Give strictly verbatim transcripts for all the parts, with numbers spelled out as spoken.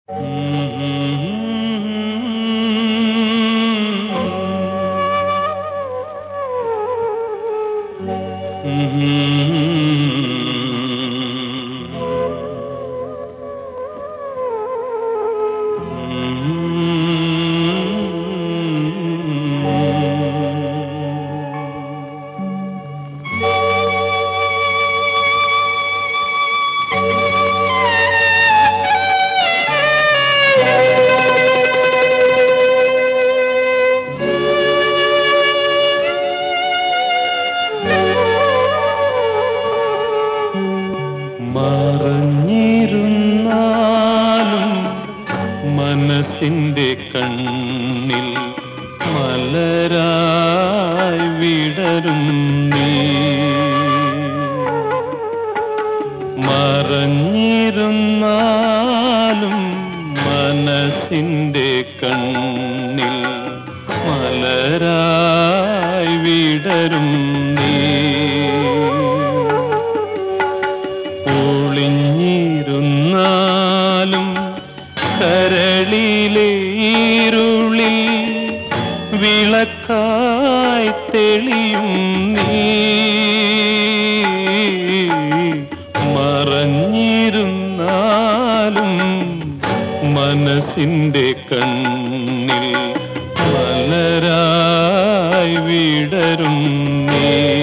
മറഞ്ഞിരുന്നാലും മനസ്സിന്റെ കണ്ണിൽ മലരായി വിടരും നീ. മറഞ്ഞിരുന്നാലും മനസ്സിന്റെ കണ്ണിൽ മലരായി വിടരും നീ. ഒളിഞ്ഞിരുന്നാലും കരളിലെ ഇരുളിൽ വിളക്കായി തെളിയും നീ. മറഞ്ഞിരുന്നാലും മനസ്സിന്റെ കണ്ണിൽ മലരായി വിടരും നീ.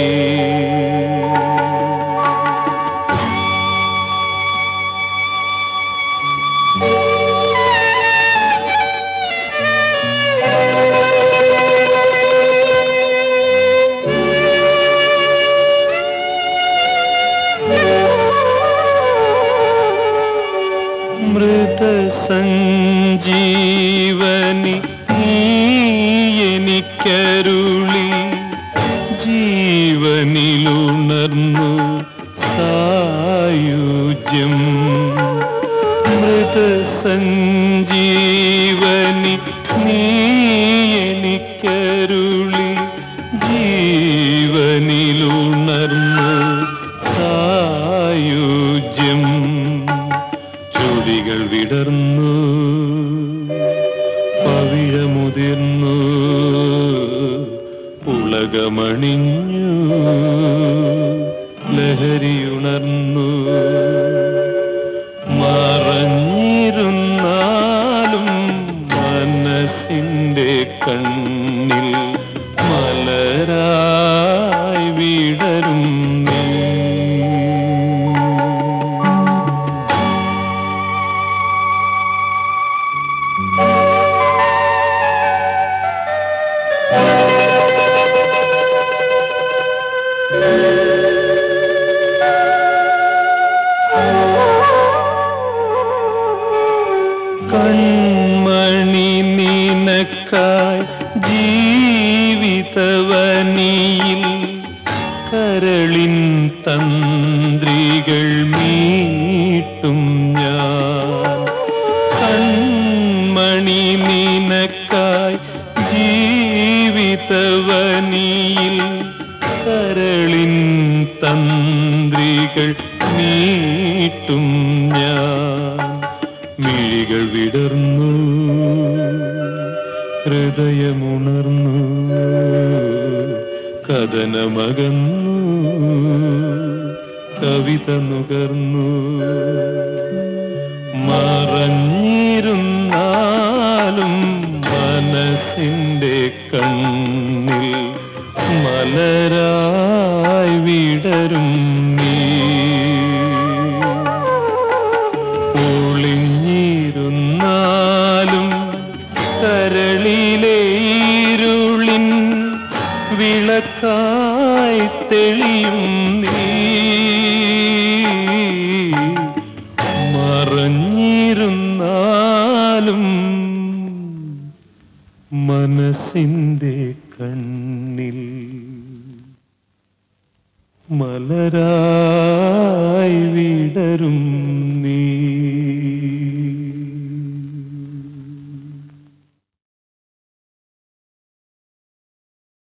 മൃതസഞ്ജീവനി നീ എനിക്കരുളി ജീവനിലുണർന്നു സായുജ്യം. മൃതസഞ്ജീവനി നീ എനിക്കരുളി ജീവനിലുണർന്നു സായുജ്യം. ചുടികൾ വിടർന്നു പവിഴമുതിർന്നു പുളകമണിഞ്ഞു ലഹരിയുണർന്നു. മറഞ്ഞിരുന്നാലും മനസ്സിന്റെ കണ്ണിൽ മലരായി വിടരും നീ. കൺമണി നിനക്കായി ജീവിതവനിയിൽ കരളിൻ തന്ത്രികൾ മീട്ടും ഞാൻ. കൺമണി നിനക്കായി ജീവിതവനിയിൽ കരളിൻ തന്ത്രികൾ മീട്ടും ഞാൻ. മിഴികൾ വിടർന്നു ഹൃദയമുണർന്നു കഥനമകന്നു കവിത നുകർന്നു. മറഞ്ഞിരുന്നാലും മനസ്സിന്റെ കണ്ണിൽ മലരായി വിടരും നീ. ഒളിഞ്ഞിരുന്നാലും കരളിലെ ഇരുളിൻ വിളക്കായി തെളിയും നീ. മറഞ്ഞിരുന്നാലും മനസ്സിന്റെ കണ്ണിൽ മലരായി